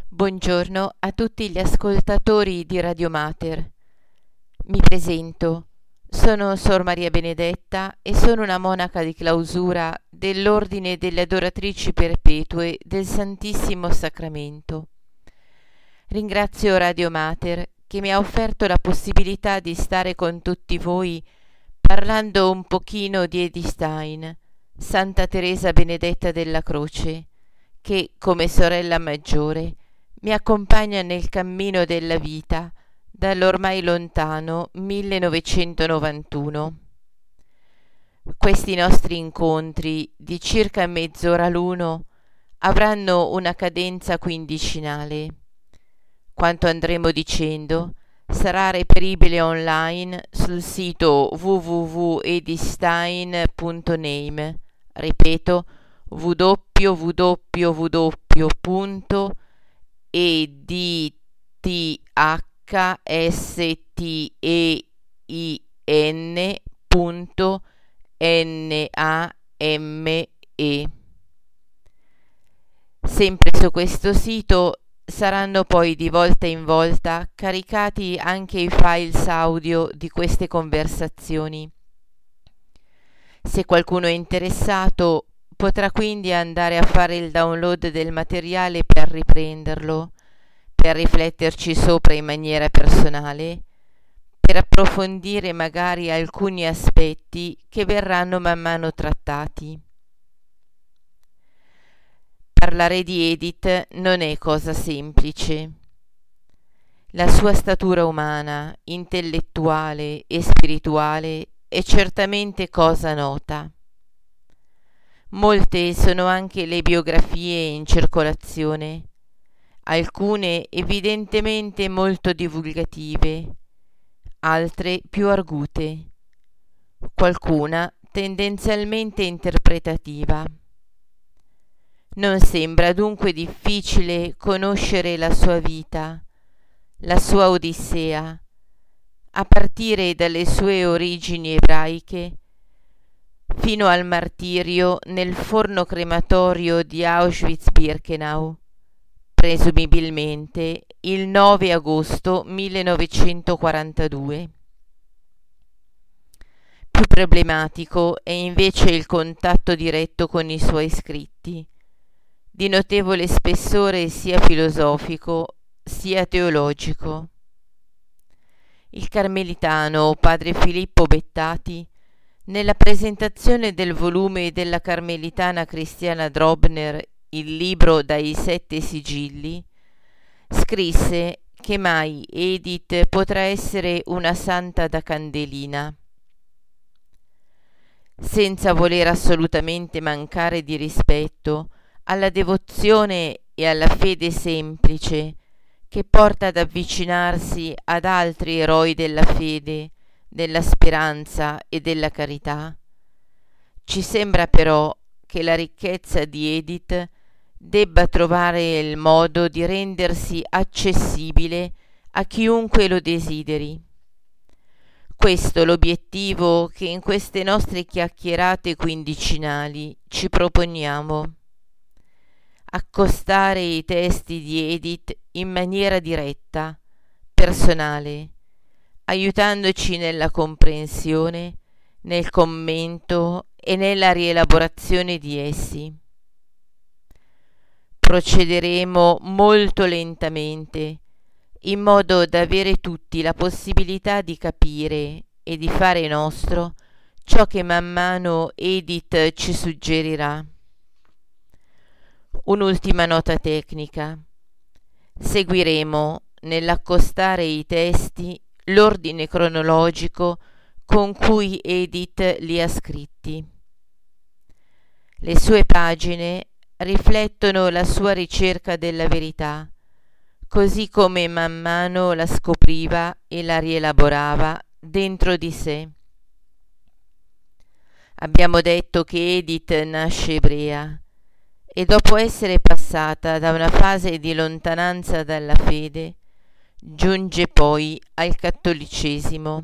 Buongiorno a tutti gli ascoltatori di Radio Mater. Mi presento, sono Sor Maria Benedetta e sono una monaca di clausura dell'Ordine delle Adoratrici Perpetue del Santissimo Sacramento. Ringrazio Radio Mater che mi ha offerto la possibilità di stare con tutti voi parlando un pochino di Edith Stein, Santa Teresa Benedetta della Croce, che come sorella maggiore mi accompagna nel cammino della vita dall'ormai lontano 1991. Questi nostri incontri di circa mezz'ora l'uno avranno una cadenza quindicinale. Quanto andremo dicendo sarà reperibile online sul sito www.edithstein.name, ripeto www.edithstein.name. Sempre su questo sito saranno poi di volta in volta caricati anche i files audio di queste conversazioni. Se qualcuno è interessato potrà quindi andare a fare il download del materiale per riprenderlo, per rifletterci sopra in maniera personale, per approfondire magari alcuni aspetti che verranno man mano trattati. Parlare di Edith non è cosa semplice. La sua statura umana, intellettuale e spirituale è certamente cosa nota. Molte sono anche le biografie in circolazione, alcune evidentemente molto divulgative, altre più argute, qualcuna tendenzialmente interpretativa. Non sembra dunque difficile conoscere la sua vita, la sua odissea, a partire dalle sue origini ebraiche fino al martirio nel forno crematorio di Auschwitz-Birkenau, presumibilmente il 9 agosto 1942. Più problematico è invece il contatto diretto con i suoi scritti, di notevole spessore sia filosofico sia teologico. Il carmelitano padre Filippo Bettati, nella presentazione del volume della carmelitana Cristiana Drobner, il libro dai 7 sigilli, scrisse che mai Edith potrà essere una santa da candelina. Senza voler assolutamente mancare di rispetto alla devozione e alla fede semplice che porta ad avvicinarsi ad altri eroi della fede, della speranza e della carità, ci sembra però che la ricchezza di Edith debba trovare il modo di rendersi accessibile a chiunque lo desideri. Questo è l'obiettivo che in queste nostre chiacchierate quindicinali ci proponiamo: accostare i testi di Edith in maniera diretta, personale, aiutandoci nella comprensione, nel commento e nella rielaborazione di essi. Procederemo molto lentamente, in modo da avere tutti la possibilità di capire e di fare nostro ciò che man mano Edith ci suggerirà. Un'ultima nota tecnica. Seguiremo, nell'accostare i testi, l'ordine cronologico con cui Edith li ha scritti. Le sue pagine riflettono la sua ricerca della verità, così come man mano la scopriva e la rielaborava dentro di sé. Abbiamo detto che Edith nasce ebrea e dopo essere passata da una fase di lontananza dalla fede, giunge poi al cattolicesimo.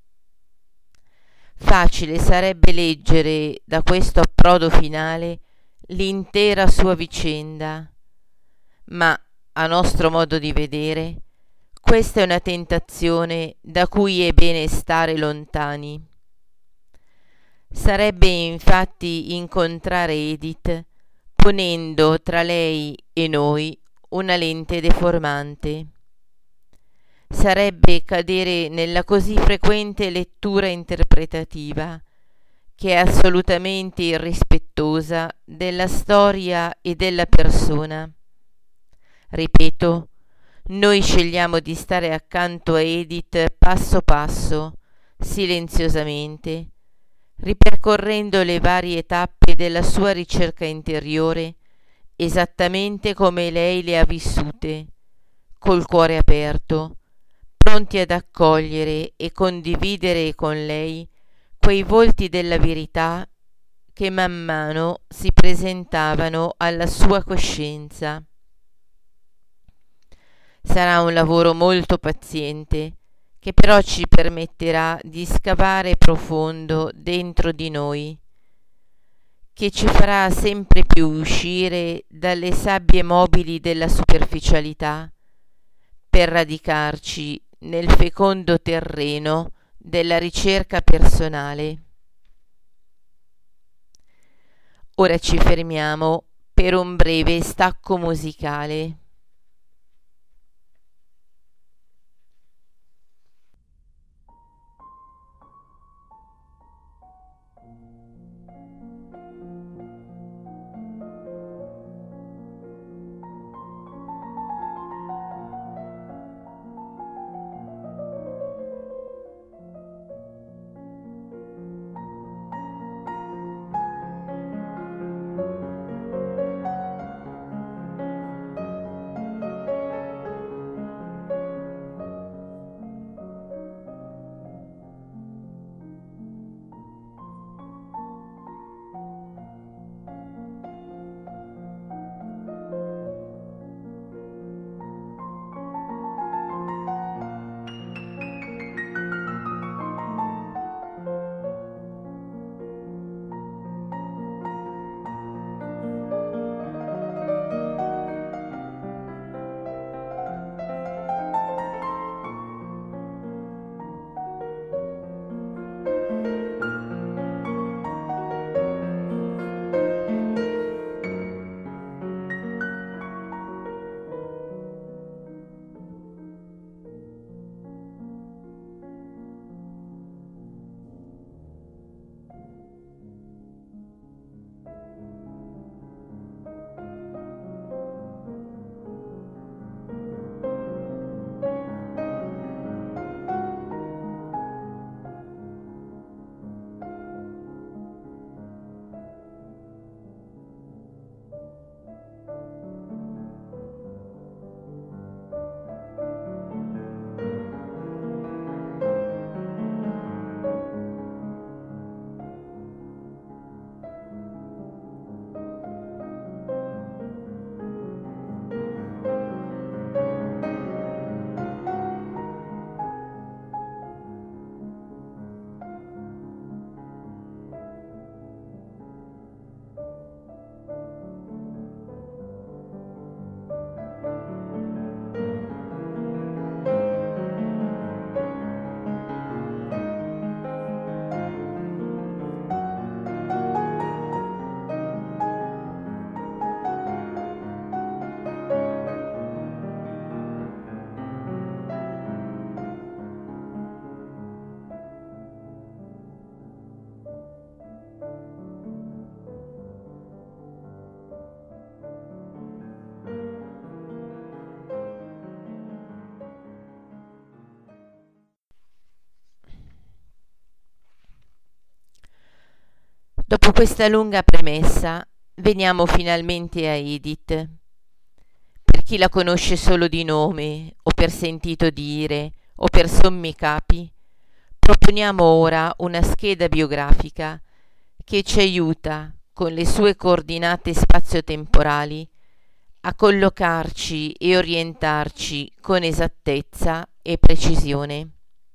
Facile sarebbe leggere da questo approdo finale l'intera sua vicenda, ma a nostro modo di vedere, questa è una tentazione da cui è bene stare lontani. Sarebbe infatti incontrare Edith ponendo tra lei e noi una lente deformante. Sarebbe cadere nella così frequente lettura interpretativa che è assolutamente irrispettosa della storia e della persona. Ripeto, noi scegliamo di stare accanto a Edith passo passo, silenziosamente, ripercorrendo le varie tappe della sua ricerca interiore esattamente come lei le ha vissute, col cuore aperto, pronti ad accogliere e condividere con lei quei volti della verità che man mano si presentavano alla sua coscienza. Sarà un lavoro molto paziente, che però ci permetterà di scavare profondo dentro di noi, che ci farà sempre più uscire dalle sabbie mobili della superficialità per radicarci nel fecondo terreno della ricerca personale. Ora ci fermiamo per un breve stacco musicale. Dopo questa lunga premessa, veniamo finalmente a Edith. Per chi la conosce solo di nome, o per sentito dire, o per sommi capi, proponiamo ora una scheda biografica che ci aiuta, con le sue coordinate spazio-temporali, a collocarci e orientarci con esattezza e precisione.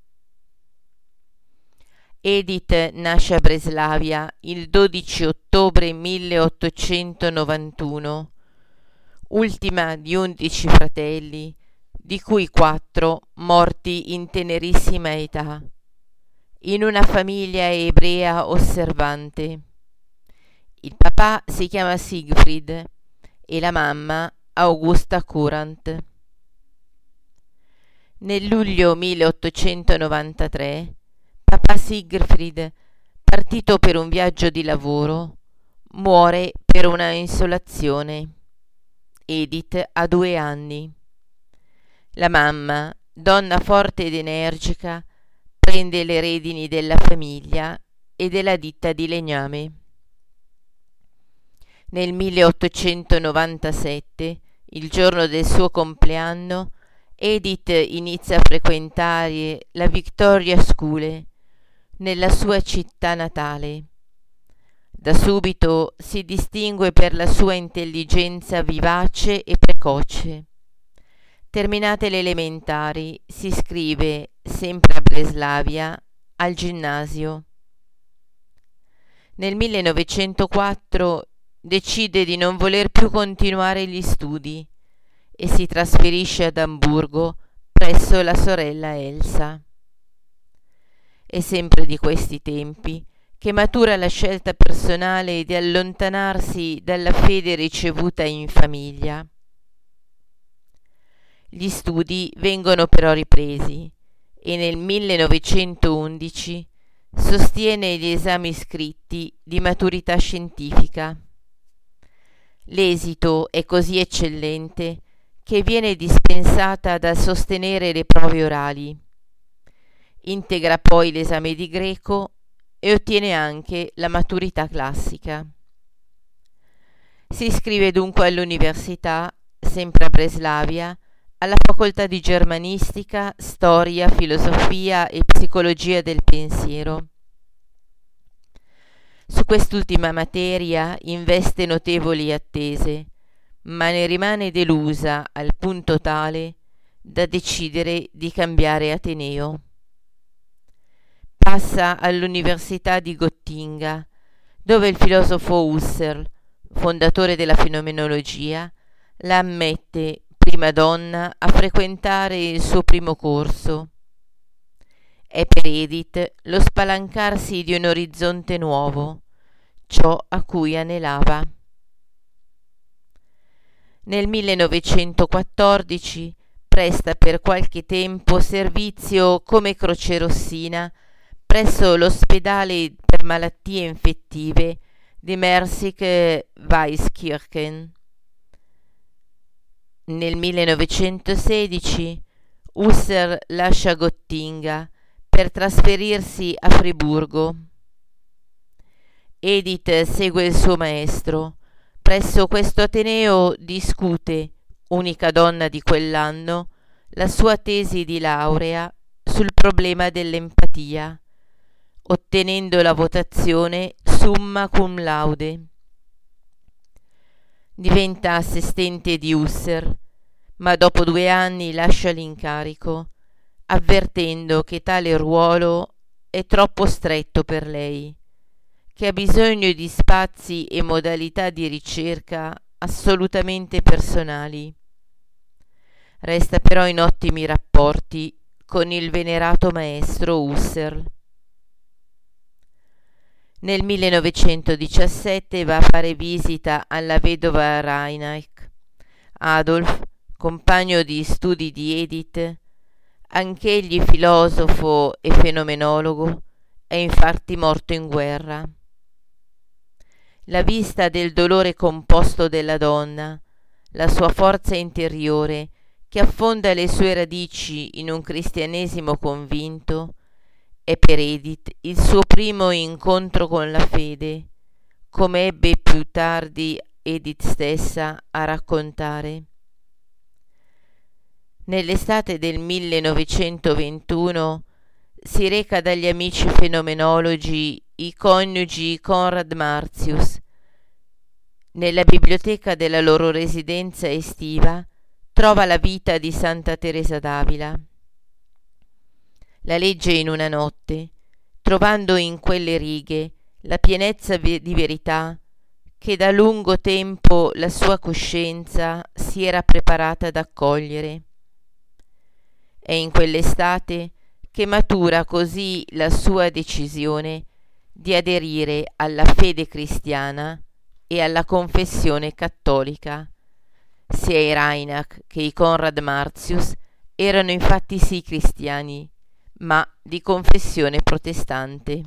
Edith nasce a Breslavia il 12 ottobre 1891, ultima di 11 fratelli, di cui 4 morti in tenerissima età, in una famiglia ebrea osservante. Il papà si chiama Siegfried e la mamma Augusta Courant. Nel luglio 1893 papà Siegfried, partito per un viaggio di lavoro, muore per una insolazione. Edith ha 2 anni. La mamma, donna forte ed energica, prende le redini della famiglia e della ditta di legname. Nel 1897, il giorno del suo compleanno, Edith inizia a frequentare la Victoria School nella sua città natale. Da subito si distingue per la sua intelligenza vivace e precoce. Terminate le elementari, si iscrive, sempre a Breslavia, al ginnasio. Nel 1904 decide di non voler più continuare gli studi e si trasferisce ad Amburgo presso la sorella Elsa. È sempre di questi tempi che matura la scelta personale di allontanarsi dalla fede ricevuta in famiglia. Gli studi vengono però ripresi e nel 1911 sostiene gli esami scritti di maturità scientifica. L'esito è così eccellente che viene dispensata da sostenere le prove orali. Integra poi l'esame di greco e ottiene anche la maturità classica. Si iscrive dunque all'università, sempre a Breslavia, alla facoltà di germanistica, storia, filosofia e psicologia del pensiero. Su quest'ultima materia investe notevoli attese, ma ne rimane delusa al punto tale da decidere di cambiare ateneo. Passa all'Università di Gottinga, dove il filosofo Husserl, fondatore della fenomenologia, la ammette prima donna a frequentare il suo primo corso. È per Edith lo spalancarsi di un orizzonte nuovo, ciò a cui anelava. Nel 1914 presta per qualche tempo servizio come crocerossina presso l'ospedale per malattie infettive di Mersick-Weiskirchen. Nel 1916 Husserl lascia Gottinga per trasferirsi a Friburgo. Edith segue il suo maestro. Presso questo ateneo discute, unica donna di quell'anno, la sua tesi di laurea sul problema dell'empatia, ottenendo la votazione summa cum laude. Diventa assistente di Husserl, ma dopo 2 anni lascia l'incarico, avvertendo che tale ruolo è troppo stretto per lei, che ha bisogno di spazi e modalità di ricerca assolutamente personali. Resta però in ottimi rapporti con il venerato maestro Husserl. Nel 1917 va a fare visita alla vedova Reinach. Adolf, compagno di studi di Edith, anch'egli filosofo e fenomenologo, è infatti morto in guerra. La vista del dolore composto della donna, la sua forza interiore che affonda le sue radici in un cristianesimo convinto, è per Edith il suo primo incontro con la fede, come ebbe più tardi Edith stessa a raccontare. Nell'estate del 1921 si reca dagli amici fenomenologi i coniugi Konrad Martius. Nella biblioteca della loro residenza estiva trova la vita di Santa Teresa d'Avila. La legge in una notte, trovando in quelle righe la pienezza di verità che da lungo tempo la sua coscienza si era preparata ad accogliere. È in quell'estate che matura così la sua decisione di aderire alla fede cristiana e alla confessione cattolica. Sia i Reinach che i Konrad Martius erano infatti sì cristiani, ma di confessione protestante.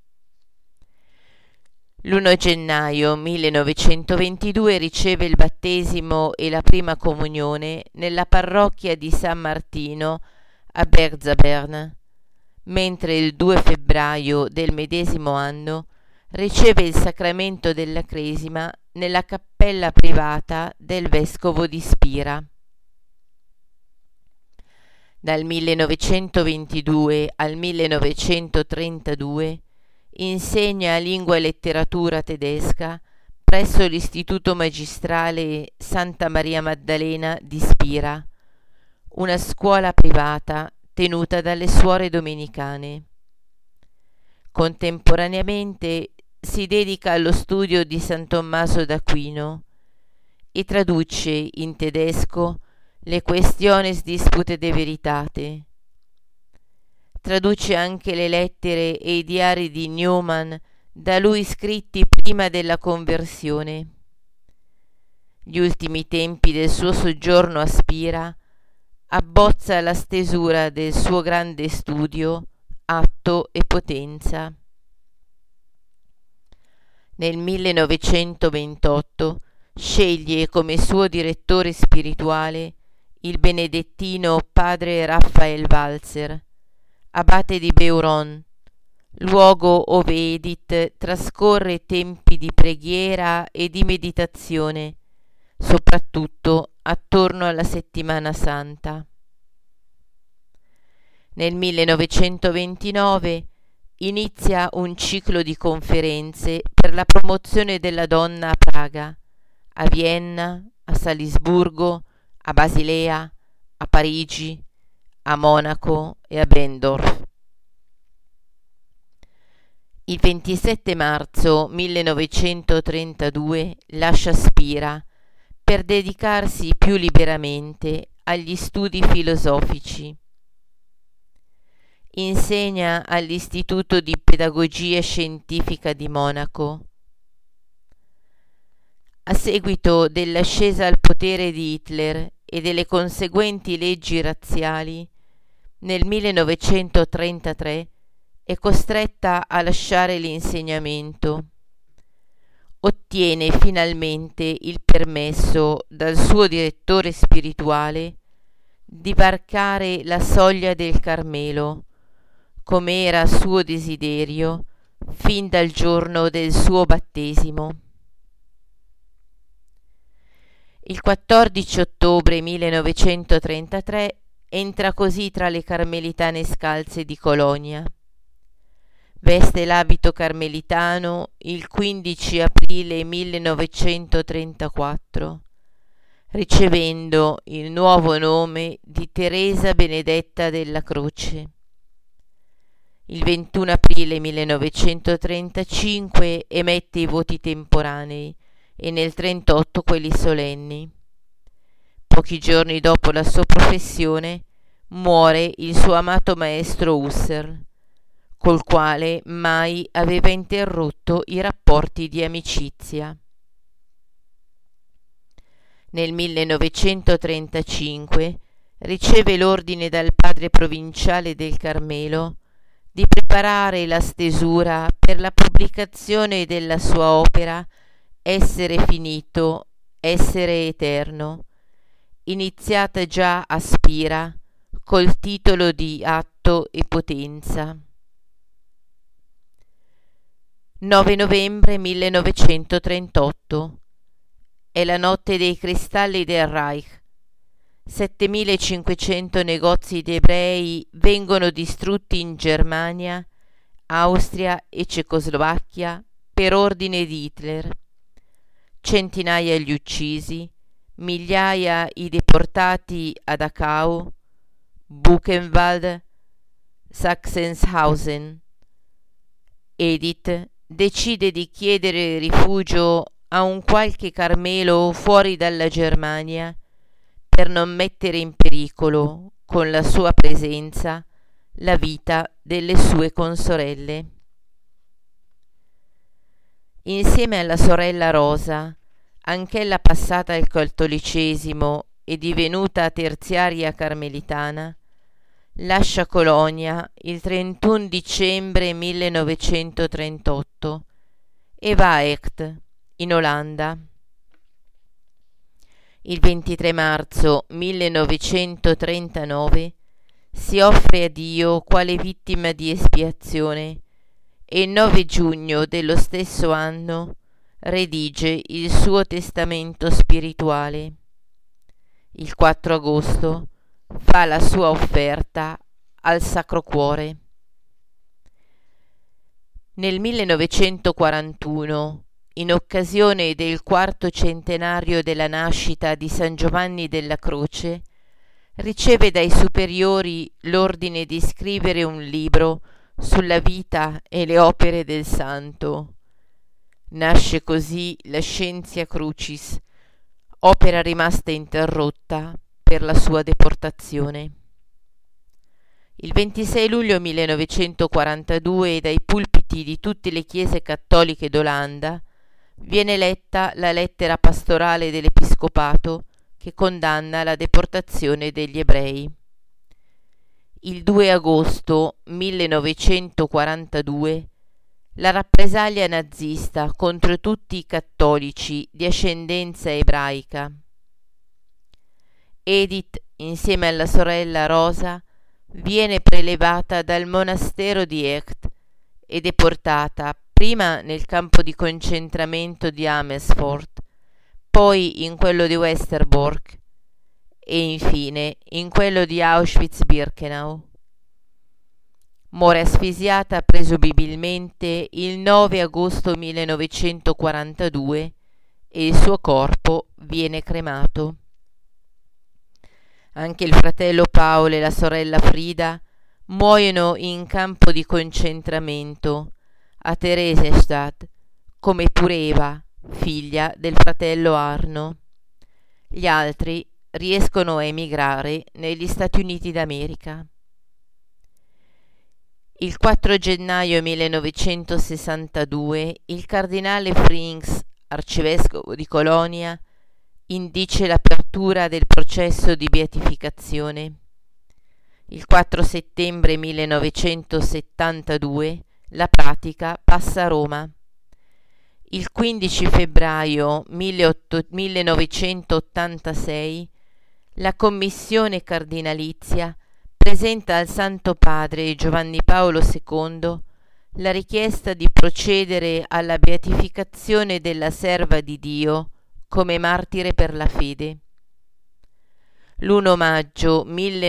L'1 gennaio 1922 riceve il battesimo e la prima comunione nella parrocchia di San Martino a Berzabern, mentre il 2 febbraio del medesimo anno riceve il sacramento della Cresima nella cappella privata del vescovo di Spira. Dal 1922 al 1932 insegna lingua e letteratura tedesca presso l'Istituto Magistrale Santa Maria Maddalena di Spira, una scuola privata tenuta dalle suore domenicane. Contemporaneamente si dedica allo studio di San Tommaso d'Aquino e traduce in tedesco le Questiones Dispute de Veritate. Traduce anche le lettere e i diari di Newman da lui scritti prima della conversione. Gli ultimi tempi del suo soggiorno a Spira abbozza la stesura del suo grande studio Atto e Potenza. Nel 1928 sceglie come suo direttore spirituale il benedettino padre Raphael Walzer, abate di Beuron, luogo ove Edith trascorre tempi di preghiera e di meditazione, soprattutto attorno alla Settimana Santa. Nel 1929 inizia un ciclo di conferenze per la promozione della donna a Praga, a Vienna, a Salisburgo, a Basilea, a Parigi, a Monaco e a Bendorf. Il 27 marzo 1932 lascia Spira per dedicarsi più liberamente agli studi filosofici. Insegna all'Istituto di Pedagogia Scientifica di Monaco. A seguito dell'ascesa al potere di Hitler e delle conseguenti leggi razziali, nel 1933 è costretta a lasciare l'insegnamento. Ottiene finalmente il permesso dal suo direttore spirituale di varcare la soglia del Carmelo, come era suo desiderio fin dal giorno del suo battesimo. Il 14 ottobre 1933 entra così tra le carmelitane scalze di Colonia. Veste l'abito carmelitano il 15 aprile 1934, ricevendo il nuovo nome di Teresa Benedetta della Croce. Il 21 aprile 1935 emette i voti temporanei e nel 1938 quelli solenni. Pochi giorni dopo la sua professione muore il suo amato maestro Husserl, col quale mai aveva interrotto i rapporti di amicizia. Nel 1935 riceve l'ordine dal padre provinciale del Carmelo di preparare la stesura per la pubblicazione della sua opera Essere finito, essere eterno, iniziata già a Spira col titolo di Atto e Potenza. 9 novembre 1938. È la notte dei cristalli del Reich. 7500 negozi di ebrei vengono distrutti in Germania, Austria e Cecoslovacchia per ordine di Hitler. Centinaia gli uccisi, migliaia i deportati a Dachau, Buchenwald, Sachsenhausen. Edith decide di chiedere rifugio a un qualche Carmelo fuori dalla Germania per non mettere in pericolo con la sua presenza la vita delle sue consorelle. Insieme alla sorella Rosa, anch'ella passata al cattolicesimo e divenuta terziaria carmelitana, lascia Colonia il 31 dicembre 1938 e va a Echt, in Olanda. Il 23 marzo 1939 si offre a Dio quale vittima di espiazione e il 9 giugno dello stesso anno redige il suo testamento spirituale. Il 4 agosto fa la sua offerta al Sacro Cuore. Nel 1941, in occasione del 4° centenario della nascita di San Giovanni della Croce, riceve dai superiori l'ordine di scrivere un libro sulla vita e le opere del santo. Nasce così la Scientia Crucis, opera rimasta interrotta per la sua deportazione. Il 26 luglio 1942, dai pulpiti di tutte le chiese cattoliche d'Olanda, viene letta la lettera pastorale dell'Episcopato che condanna la deportazione degli ebrei. Il 2 agosto 1942 la rappresaglia nazista contro tutti i cattolici di ascendenza ebraica. Edith, insieme alla sorella Rosa, viene prelevata dal monastero di Echt e deportata prima nel campo di concentramento di Amersfoort, poi in quello di Westerbork e infine in quello di Auschwitz-Birkenau. Muore asfisiata presumibilmente il 9 agosto 1942 e il suo corpo viene cremato. Anche il fratello Paolo e la sorella Frida muoiono in campo di concentramento a Theresienstadt, come pure Eva, figlia del fratello Arno. Gli altri riescono a emigrare negli Stati Uniti d'America. Il 4 gennaio 1962 il cardinale Frings, arcivescovo di Colonia, indice l'apertura del processo di beatificazione. Il 4 settembre 1972 la pratica passa a Roma. Il 15 febbraio 1986 la commissione cardinalizia presenta al Santo Padre Giovanni Paolo II la richiesta di procedere alla beatificazione della serva di Dio come martire per la fede. L'1 maggio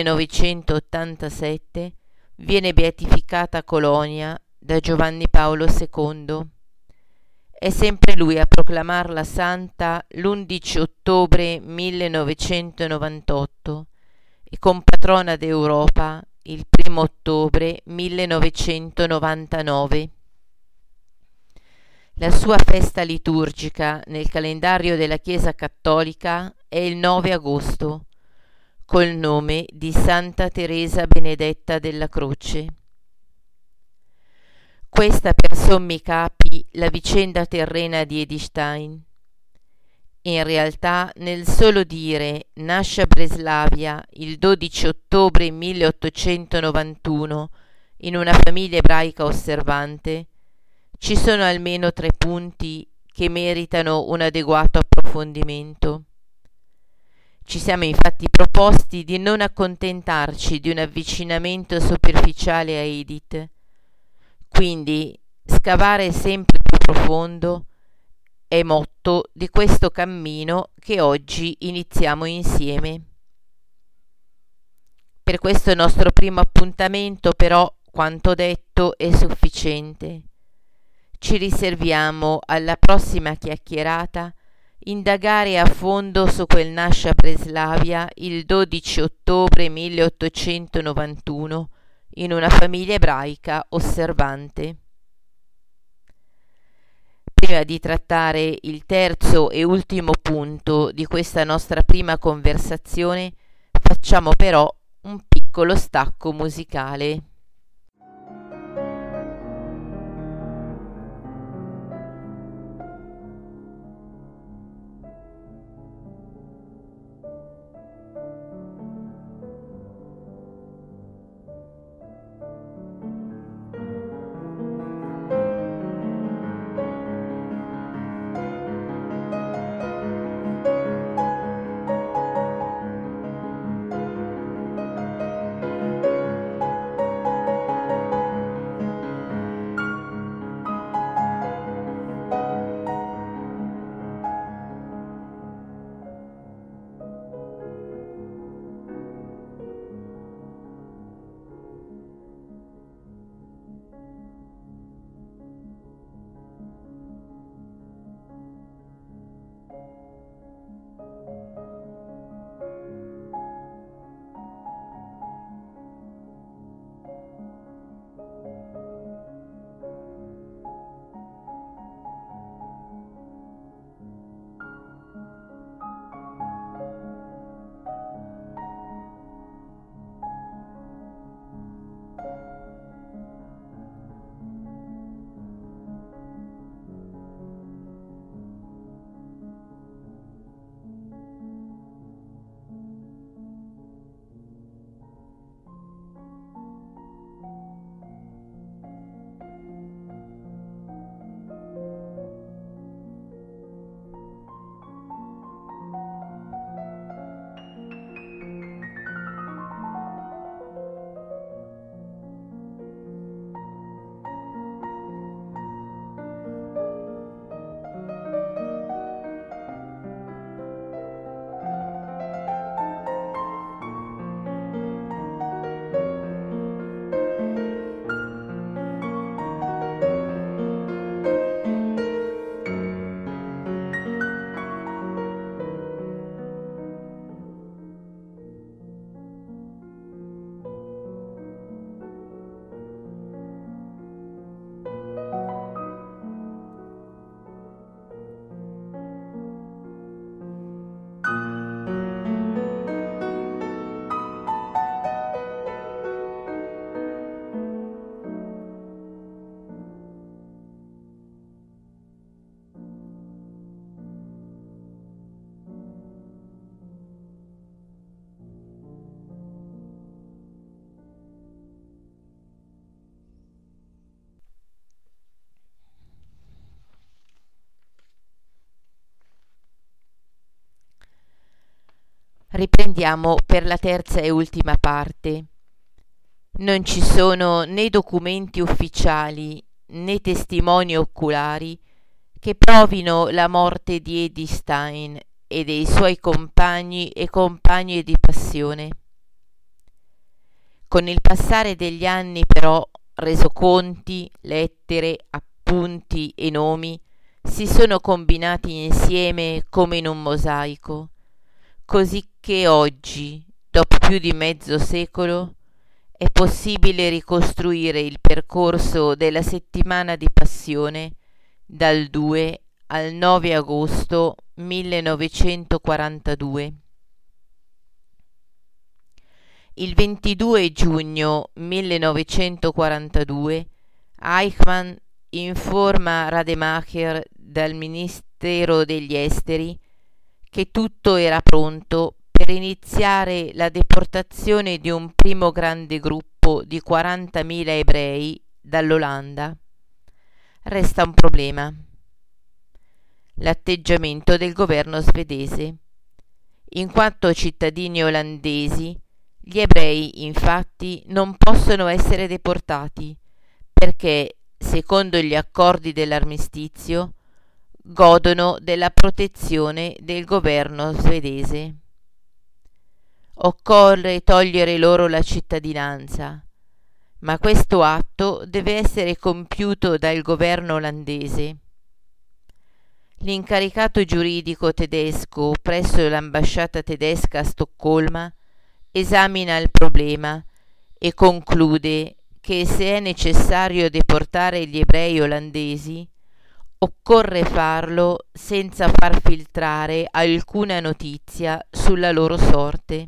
1987 viene beatificata a Colonia da Giovanni Paolo II. È sempre lui a proclamarla santa l'11 ottobre 1998 e compatrona d'Europa il 1 ottobre 1999. La sua festa liturgica nel calendario della Chiesa Cattolica è il 9 agosto, col nome di Santa Teresa Benedetta della Croce. Questa per sommi capi la vicenda terrena di Edith Stein. In realtà, nel solo dire nasce a Breslavia il 12 ottobre 1891 in una famiglia ebraica osservante, ci sono almeno 3 punti che meritano un adeguato approfondimento. Ci siamo infatti proposti di non accontentarci di un avvicinamento superficiale a Edith, quindi scavare sempre più profondo è motto di questo cammino che oggi iniziamo insieme. Per questo nostro primo appuntamento, però, quanto detto è sufficiente. Ci riserviamo alla prossima chiacchierata indagare a fondo su quel nasce a Breslavia il 12 ottobre 1891 in una famiglia ebraica osservante. Prima di trattare il terzo e ultimo punto di questa nostra prima conversazione, facciamo però un piccolo stacco musicale. Riprendiamo per la terza e ultima parte. Non ci sono né documenti ufficiali né testimoni oculari che provino la morte di Eddie Stein e dei suoi compagni e compagne di passione. Con il passare degli anni, però, resoconti, lettere, appunti e nomi si sono combinati insieme come in un mosaico, così che oggi, dopo più di mezzo secolo, è possibile ricostruire il percorso della settimana di passione dal 2 al 9 agosto 1942. Il 22 giugno 1942 Eichmann informa Rademacher dal Ministero degli Esteri che tutto era pronto per iniziare la deportazione di un primo grande gruppo di 40.000 ebrei dall'Olanda. Resta un problema: l'atteggiamento del governo svedese. In quanto cittadini olandesi, gli ebrei infatti non possono essere deportati perché, secondo gli accordi dell'armistizio, godono della protezione del governo svedese. Occorre togliere loro la cittadinanza, ma questo atto deve essere compiuto dal governo olandese. L'incaricato giuridico tedesco presso l'ambasciata tedesca a Stoccolma esamina il problema e conclude che se è necessario deportare gli ebrei olandesi, occorre farlo senza far filtrare alcuna notizia sulla loro sorte.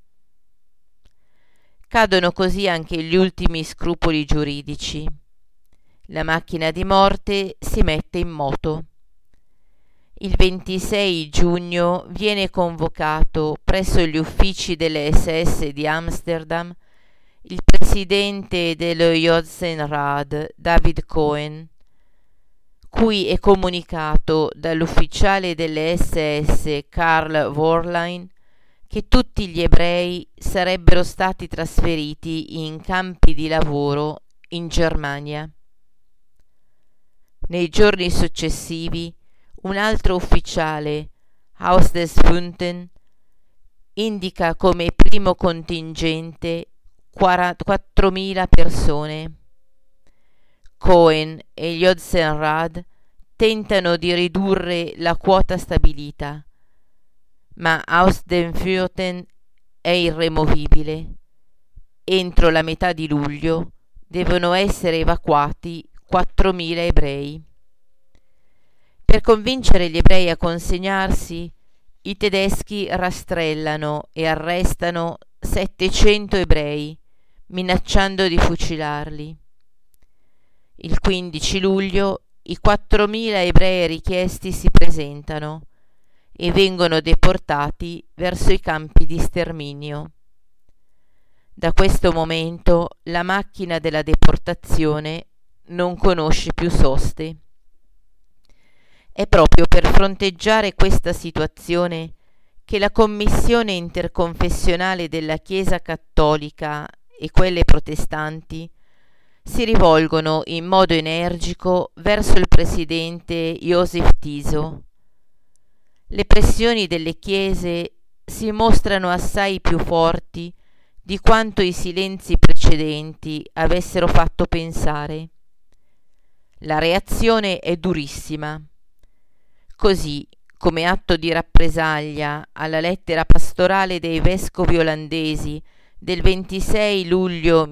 Cadono così anche gli ultimi scrupoli giuridici. La macchina di morte si mette in moto. Il 26 giugno viene convocato presso gli uffici delle SS di Amsterdam il presidente dello Joodsenraad, David Cohen, cui è comunicato dall'ufficiale delle SS Karl Worlein che tutti gli ebrei sarebbero stati trasferiti in campi di lavoro in Germania. Nei giorni successivi un altro ufficiale, Aus des Funten, indica come primo contingente 4.000 persone. Cohen e gli Joodsenraad tentano di ridurre la quota stabilita, ma Aus den Funten è irremovibile. Entro la metà di luglio devono essere evacuati 4.000 ebrei. Per convincere gli ebrei a consegnarsi, i tedeschi rastrellano e arrestano 700 ebrei, minacciando di fucilarli. Il 15 luglio i 4.000 ebrei richiesti si presentano e vengono deportati verso i campi di sterminio. Da questo momento la macchina della deportazione non conosce più soste. È proprio per fronteggiare questa situazione che la Commissione interconfessionale della Chiesa Cattolica e quelle protestanti si rivolgono in modo energico verso il presidente Joseph Tiso. Le pressioni delle chiese si mostrano assai più forti di quanto i silenzi precedenti avessero fatto pensare. La reazione è durissima. Così, come atto di rappresaglia alla lettera pastorale dei vescovi olandesi del 26 luglio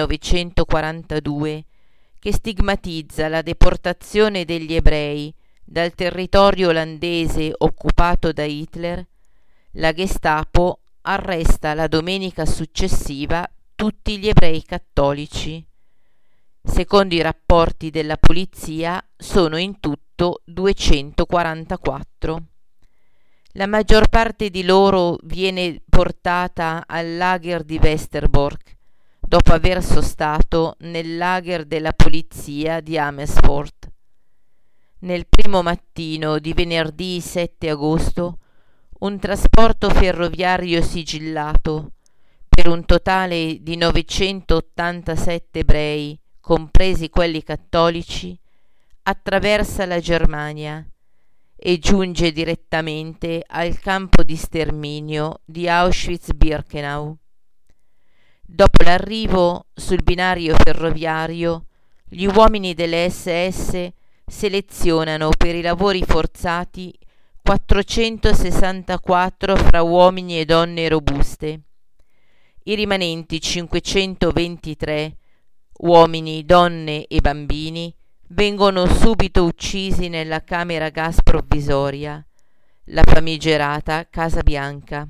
1942, che stigmatizza la deportazione degli ebrei dal territorio olandese occupato da Hitler, la Gestapo arresta la domenica successiva tutti gli ebrei cattolici. Secondo i rapporti della polizia sono in tutto 244. La maggior parte di loro viene portata al lager di Westerbork, dopo aver sostato nel lager della polizia di Amersfoort. Nel primo mattino di venerdì 7 agosto, un trasporto ferroviario sigillato per un totale di 987 ebrei, compresi quelli cattolici, attraversa la Germania e giunge direttamente al campo di sterminio di Auschwitz-Birkenau. Dopo l'arrivo sul binario ferroviario, gli uomini delle SS selezionano per i lavori forzati 464 fra uomini e donne robuste. I rimanenti 523 uomini, donne e bambini vengono subito uccisi nella camera gas provvisoria, la famigerata Casa Bianca.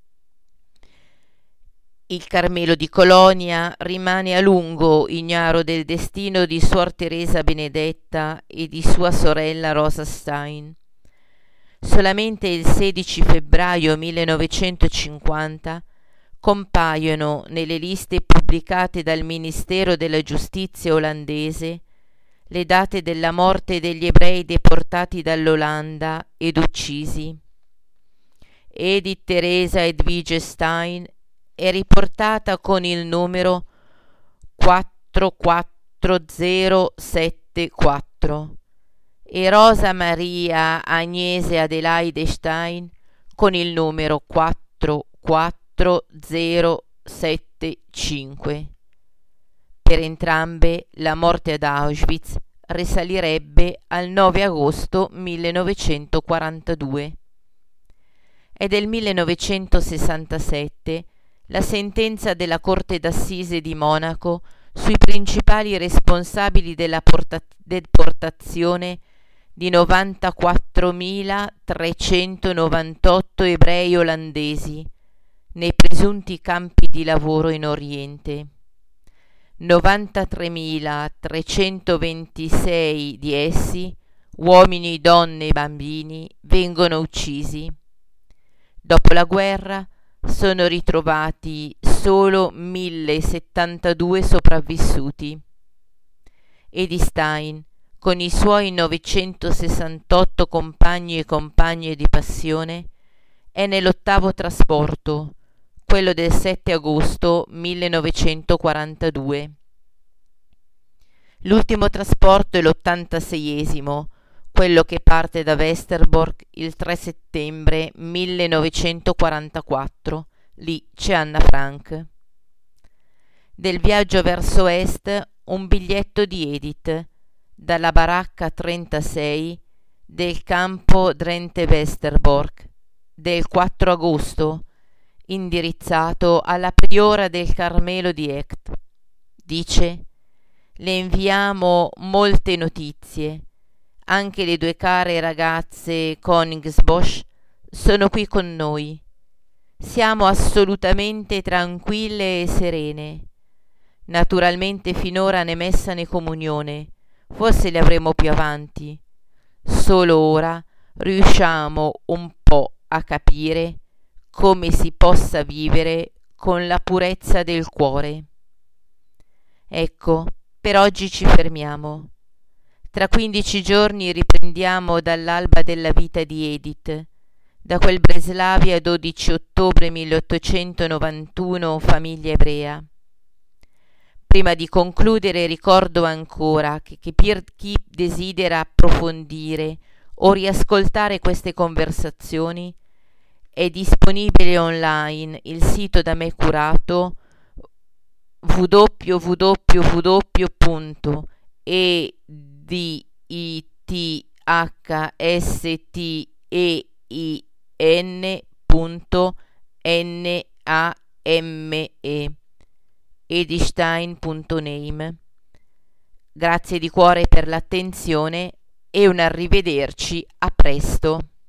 Il Carmelo di Colonia rimane a lungo ignaro del destino di Suor Teresa Benedetta e di sua sorella Rosa Stein. Solamente il 16 febbraio 1950 compaiono nelle liste pubblicate dal Ministero della Giustizia olandese le date della morte degli ebrei deportati dall'Olanda ed uccisi. Edith Teresa Edwige Stein è riportata con il numero 44074 e Rosa Maria Agnese Adelaide Stein con il numero 44075. Per entrambe la morte ad Auschwitz risalirebbe al 9 agosto 1942. È del 1967 la sentenza della Corte d'Assise di Monaco sui principali responsabili della deportazione di 94.398 ebrei olandesi nei presunti campi di lavoro in Oriente. 93.326 di essi, uomini, donne e bambini, vengono uccisi. Dopo la guerra sono ritrovati solo 1.072 sopravvissuti. Edith Stein, con i suoi 968 compagni e compagne di passione, è nell'8º trasporto, quello del 7 agosto 1942. L'ultimo trasporto è l'86esimo, quello che parte da Westerbork il 3 settembre 1944. Lì c'è Anna Frank. Del viaggio verso est un biglietto di Edith, dalla baracca 36 del campo Drenthe-Westerbork, del 4 agosto, indirizzato alla priora del Carmelo di Echt. Dice: le inviamo molte notizie. Anche le 2 care ragazze Königsbosch sono qui con noi. Siamo assolutamente tranquille e serene. Naturalmente finora né messa né comunione, forse le avremo più avanti. Solo ora riusciamo un po' a capire come si possa vivere con la purezza del cuore. Ecco, per oggi ci fermiamo. Tra 15 giorni riprendiamo dall'alba della vita di Edith, da quel Breslavia 12 ottobre 1891, famiglia ebrea. Prima di concludere ricordo ancora che per chi desidera approfondire o riascoltare queste conversazioni è disponibile online il sito da me curato www.edithstein.name edithstein.name. Grazie di cuore per l'attenzione e un arrivederci, a presto.